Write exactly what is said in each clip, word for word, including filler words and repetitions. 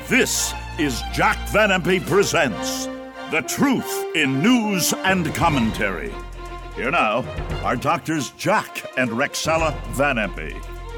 This is Jack Van Impe Presents The Truth in News and Commentary. Here now are Doctors Jack and Rexella Van Impe.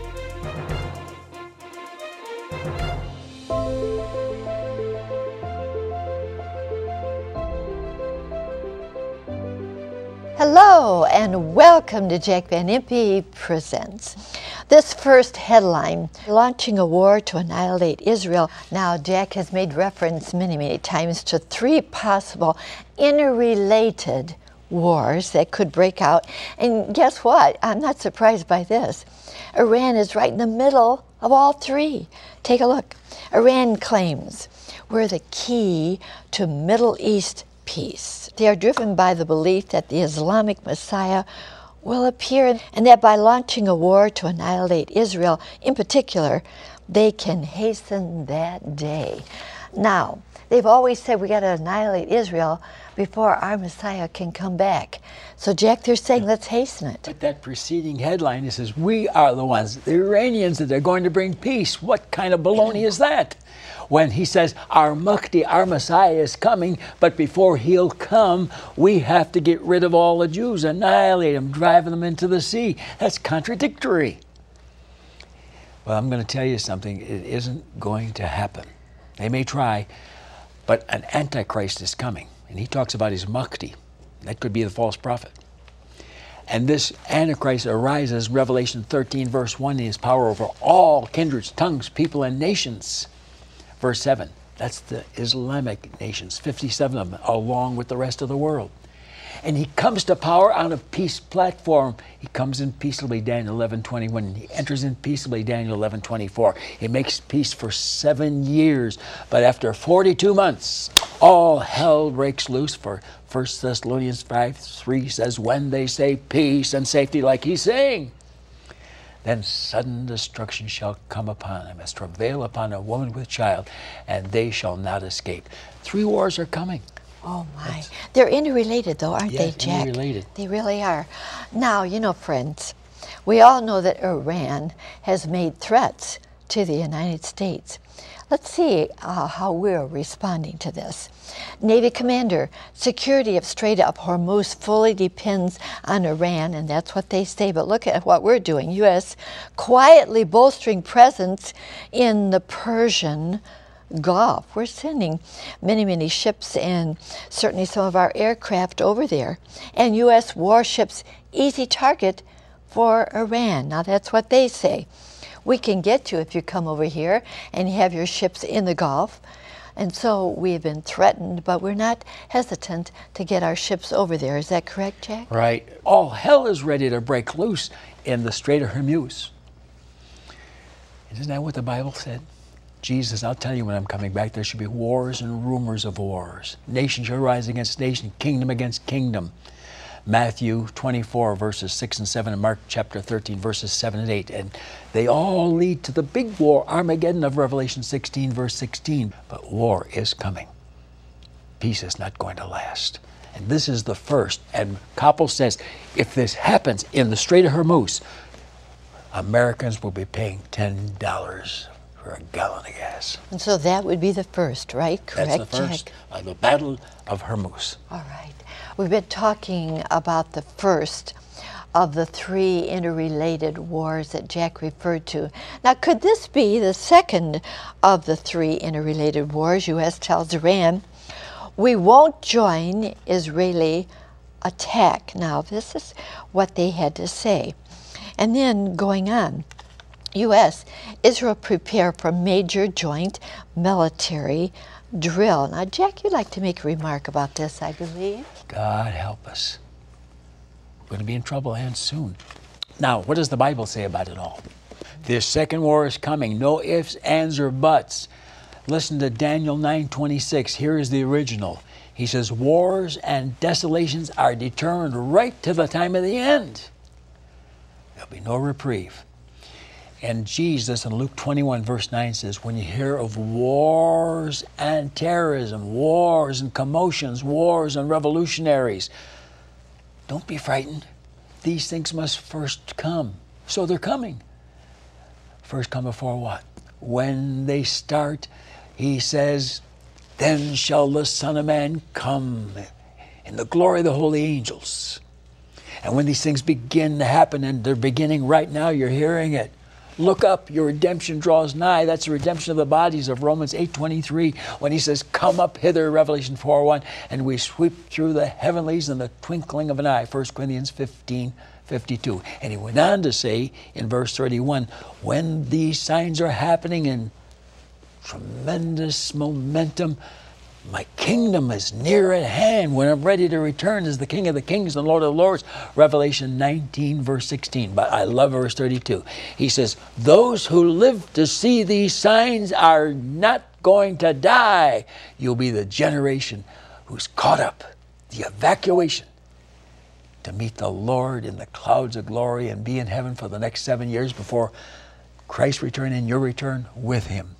Hello and welcome to Jack Van Impe Presents. This first headline, launching a war to annihilate Israel. Now, Jack has made reference many, many times to three possible interrelated wars that could break out. And guess what? I'm not surprised by this. Iran is right in the middle of all three. Take a look. Iran claims we're the key to Middle East peace. They are driven by the belief that the Islamic Messiah will appear and that by launching a war to annihilate Israel in particular, they can hasten that day. Now, they've always said we got to annihilate Israel before our Messiah can come back. So, Jack, they're saying let's hasten it. But that preceding headline, it says, we are the ones, the Iranians, that are going to bring peace. What kind of baloney is that? When he says, our Mahdi, our Messiah is coming, but before he'll come, we have to get rid of all the Jews, annihilate them, drive them into the sea. That's contradictory. Well, I'm going to tell you something. It isn't going to happen. They may try, but an Antichrist is coming. And he talks about his Mahdi. That could be the false prophet. And this Antichrist arises, Revelation thirteen, verse one, in his power over all kindreds, tongues, people, and nations. Verse seven, that's the Islamic nations, fifty-seven of them, along with the rest of the world. And he comes to power on a peace platform. He comes in peaceably, Daniel eleven twenty-one. He enters in peaceably, Daniel eleven twenty-four. He makes peace for seven years. But after forty-two months, all hell breaks loose. For First Thessalonians five three says, when they say peace and safety, like he's saying, then sudden destruction shall come upon them, as travail upon a woman with child, and they shall not escape. Three wars are coming. Oh my. That's, They're interrelated though, aren't yes, they, Jack? Interrelated. They really are. Now, you know, friends, we all know that Iran has made threats to the United States. Let's see uh, how we're responding to this. Navy Commander, security of Strait of Hormuz fully depends on Iran, and that's what they say. But look at what we're doing. U S quietly bolstering presence in the Persian Gulf. We're sending many, many ships and certainly some of our aircraft over there. And U S warships, easy target for Iran. Now that's what they say. We can get you if you come over here and you have your ships in the Gulf. And so we've been threatened, but we're not hesitant to get our ships over there. Is that correct, Jack? Right. All hell is ready to break loose in the Strait of Hormuz. Isn't that what the Bible said? Jesus, I'll tell you when I'm coming back, there should be wars and rumors of wars. Nation shall rise against nation, kingdom against kingdom. Matthew twenty-four, verses six and seven, and Mark chapter thirteen, verses seven and eight. And they all lead to the big war, Armageddon, of Revelation sixteen, verse sixteen. But war is coming. Peace is not going to last. And this is the first. And Koppel says, if this happens in the Strait of Hormuz, Americans will be paying ten dollars for a gallon of gas. And so that would be the first, right? Correct, That's the first, Jack? uh, the Battle of Hormuz. All right. We've been talking about the first of the three interrelated wars that Jack referred to. Now, could this be the second of the three interrelated wars? U S tells Iran, we won't join Israeli attack. Now, this is what they had to say. And then going on, U S, Israel prepare for major joint military drill. Now, Jack, you'd like to make a remark about this, I believe. God help us. We're going to be in trouble and soon. Now, what does the Bible say about it all? This second war is coming. No ifs, ands, or buts. Listen to Daniel nine twenty-six. Here is the original. He says, wars and desolations are determined right to the time of the end. There'll be no reprieve. And Jesus in Luke twenty-one, verse nine says, when you hear of wars and terrorism, wars and commotions, wars and revolutionaries, don't be frightened. These things must first come. So they're coming. First come before what? When they start, he says, then shall the Son of Man come in the glory of the holy angels. And when these things begin to happen, and they're beginning right now, you're hearing it. Look up, your redemption draws nigh. That's the redemption of the bodies of Romans eight twenty-three, when he says, come up hither, Revelation four one, and we sweep through the heavenlies in the twinkling of an eye, First Corinthians fifteen fifty-two. And he went on to say in verse thirty-one, when these signs are happening in tremendous momentum, my kingdom is near at hand when I'm ready to return as the King of the Kings and Lord of the Lords. Revelation nineteen, verse sixteen. But I love verse thirty-two. He says, those who live to see these signs are not going to die. You'll be the generation who's caught up, the evacuation, to meet the Lord in the clouds of glory and be in heaven for the next seven years before Christ's return and your return with him.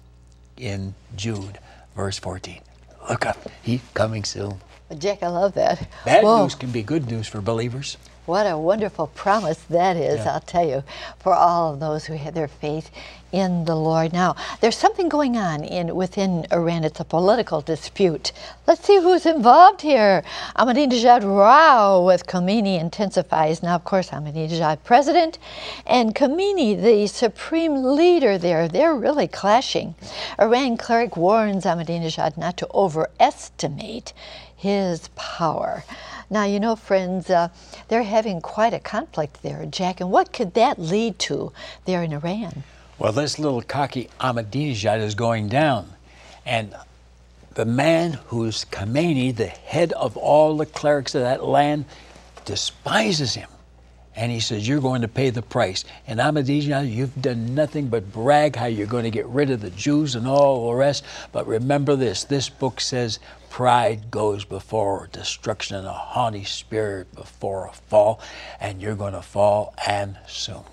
In Jude, verse fourteen. Look up, he's coming soon. Jack, I love that. Bad Whoa. news can be good news for believers. What a wonderful promise that is, Yeah. I'll tell you, for all of those who have their faith in the Lord. Now, there's something going on in within Iran. It's a political dispute. Let's see who's involved here. Ahmadinejad row with Khomeini intensifies. Now, of course, Ahmadinejad president and Khomeini, the supreme leader there, they're really clashing. Iran cleric warns Ahmadinejad not to overestimate his power. Now, you know, friends, uh, they're having quite a conflict there, Jack, and what could that lead to there in Iran? Well, this little cocky Ahmadinejad is going down. And the man who's Khomeini, the head of all the clerics of that land, despises him. And he says, you're going to pay the price. And Ahmadinejad, you've done nothing but brag how you're going to get rid of the Jews and all the rest. But remember this, this book says, pride goes before destruction and a haughty spirit before a fall. And you're going to fall, and soon.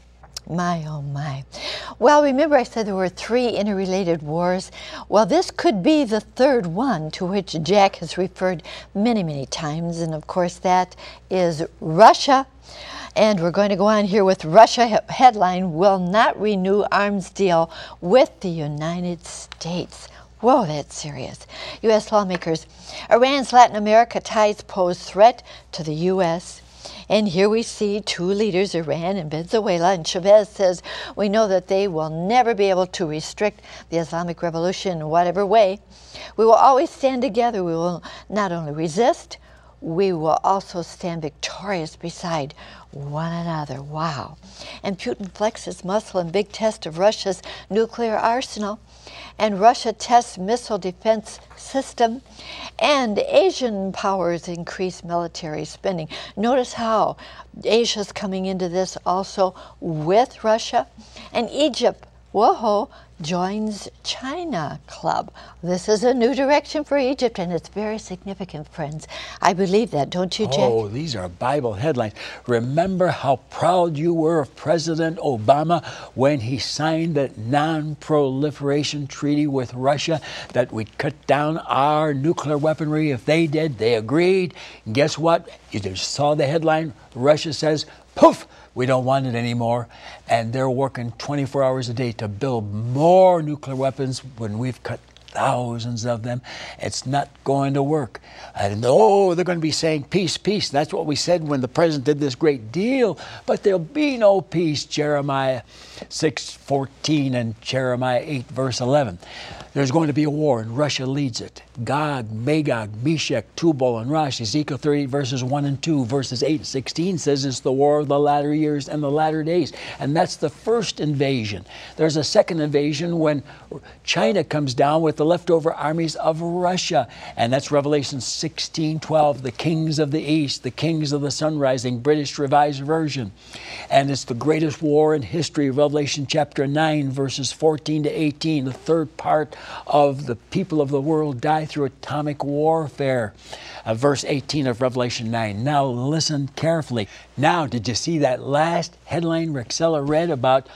My, oh my. Well, remember I said there were three interrelated wars? Well, this could be the third one to which Jack has referred many, many times. And of course, that is Russia. And we're going to go on here with Russia headline, will not renew arms deal with the United States. Whoa, that's serious. U S lawmakers, Iran's Latin America ties pose threat to the U S And here we see two leaders, Iran and Venezuela, and Chavez says, we know that they will never be able to restrict the Islamic Revolution in whatever way. We will always stand together. We will not only resist, we will also stand victorious beside one another. Wow. And Putin flexes muscle in big test of Russia's nuclear arsenal. And Russia tests missile defense system. And Asian powers increase military spending. Notice how Asia's coming into this also with Russia. And Egypt, whoa, joins China Club. This is a new direction for Egypt, and it's very significant, friends. I believe that, don't you, Jack? Oh, these are Bible headlines. Remember how proud you were of President Obama when he signed that non-proliferation treaty with Russia, that we'd cut down our nuclear weaponry if they did. They agreed. And guess what? You just saw the headline. Russia says, poof, we don't want it anymore. And they're working twenty-four hours a day to build more nuclear weapons when we've cut thousands of them. It's not going to work. And oh, they're going to be saying peace, peace. That's what we said when the president did this great deal. But there'll be no peace, Jeremiah six fourteen and Jeremiah eight, verse eleven. There's going to be a war, and Russia leads it. Gog, Magog, Meshach, Tubal, and Rosh. Ezekiel thirty-eight, verses one and two, verses eight and sixteen says it's the war of the latter years and the latter days. And that's the first invasion. There's a second invasion when China comes down with the leftover armies of Russia. And that's Revelation sixteen twelve, the kings of the east, the kings of the sun rising, British Revised Version. And it's the greatest war in history, Revelation chapter nine, verses fourteen to eighteen. The third part of the people of the world die through atomic warfare. Uh, verse eighteen of Revelation nine. Now listen carefully. Now, did you see that last headline Rexella read about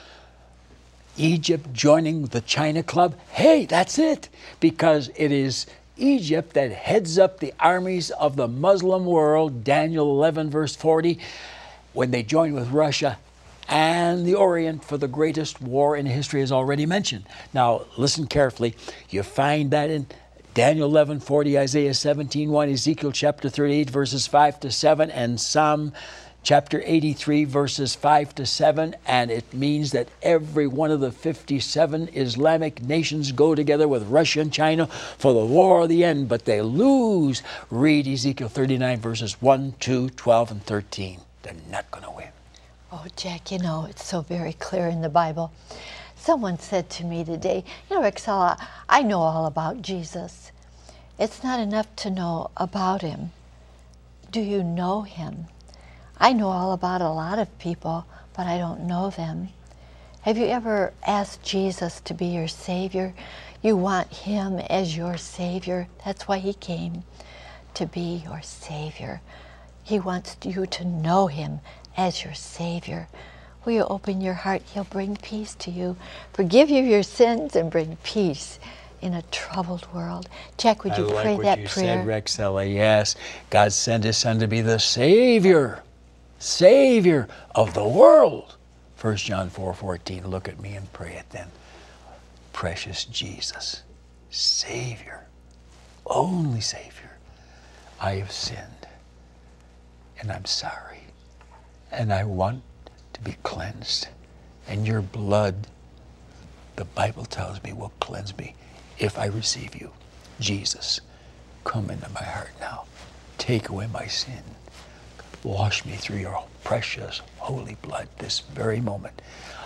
Egypt joining the China Club? Hey, that's it. Because it is Egypt that heads up the armies of the Muslim world, Daniel eleven, verse forty, when they join with Russia and the Orient for the greatest war in history is already mentioned. Now, listen carefully. You find that in Daniel eleven forty, Isaiah seventeen one, Ezekiel chapter thirty-eight, verses five to seven, and Psalm chapter eighty-three, verses five to seven, and it means that every one of the fifty-seven Islamic nations go together with Russia and China for the war of the end, but they lose. Read Ezekiel thirty-nine, verses one, two, twelve, and thirteen. They're not going to win. Oh, Jack, you know, it's so very clear in the Bible. Someone said to me today, you know, Rexella, I know all about Jesus. It's not enough to know about him. Do you know him? I know all about a lot of people, but I don't know them. Have you ever asked Jesus to be your Savior? You want him as your Savior. That's why he came, to be your Savior. He wants you to know him as your Savior. Will you open your heart? He'll bring peace to you, forgive you your sins, and bring peace in a troubled world. Jack, would you I like pray what that you prayer? said, Rexella. Yes, God sent his son to be the Savior, Savior of the world. First John four fourteen. Look at me and pray it then. Precious Jesus, Savior, only Savior. I have sinned, and I'm sorry, and I want to be cleansed. And your blood, the Bible tells me, will cleanse me if I receive you. Jesus, come into my heart now. Take away my sin. Wash me through your precious holy blood this very moment.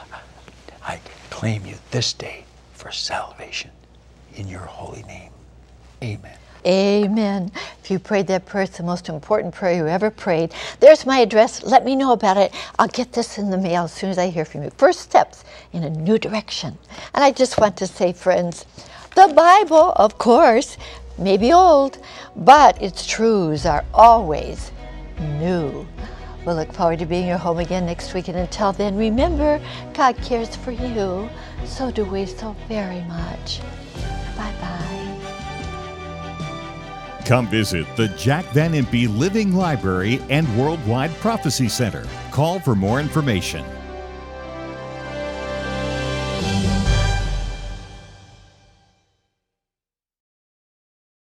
I claim you this day for salvation in your holy name. Amen. Amen. If you prayed that prayer, it's the most important prayer you ever prayed. There's my address. Let me know about it. I'll get this in the mail as soon as I hear from you. First steps in a new direction. And I just want to say, friends, the Bible, of course, may be old, but its truths are always new. We'll look forward to being your home again next week. And until then, remember, God cares for you. So do we so very much. Bye-bye. Come visit the Jack Van Impe Living Library and Worldwide Prophecy Center. Call for more information.